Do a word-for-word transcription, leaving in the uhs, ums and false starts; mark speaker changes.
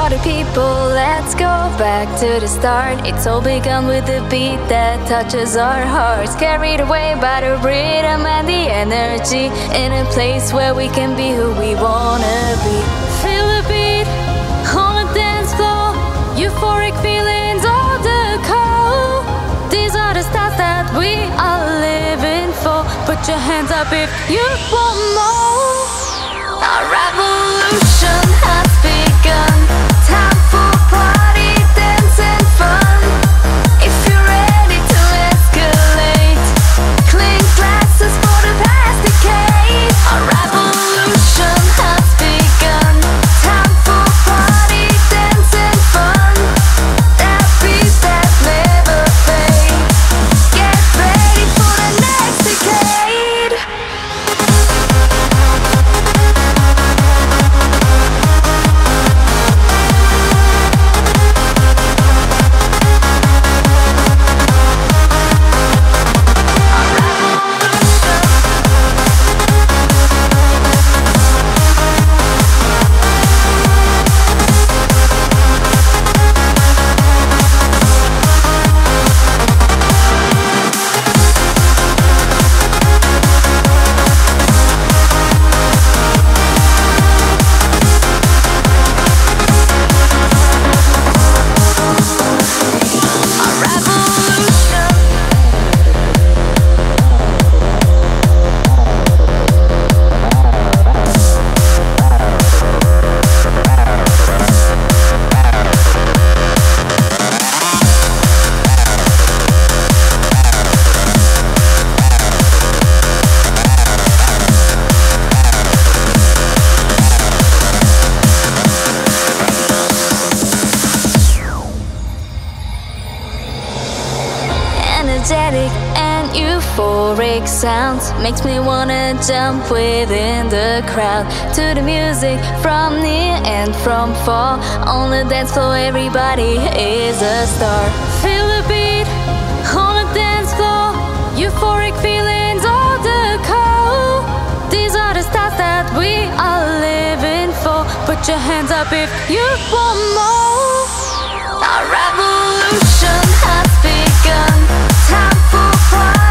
Speaker 1: Party people, let's go back to the start. It's all begun with the beat that touches our hearts, carried away by the rhythm and the energy, in a place where we can be who we wanna be. Feel the beat on the dance floor, euphoric feelings on the call. These are the stars that we are living for. Put your hands up if you want more. Our revolution has begun. Time for party, dance and fun. If you're ready to escalate, clink glasses for the past decade. Our revolution has begun. Time for party, dance and fun. That beat that never fades. Get ready for the next decade. Energetic and euphoric sounds makes me wanna jump within the crowd. To the music from near and from far, on the dance floor everybody is a star. Feel the beat on the dance floor, euphoric feelings on the call. These are the stars that we are living for. Put your hands up if you want more. Our revolution has begun. Time for pride.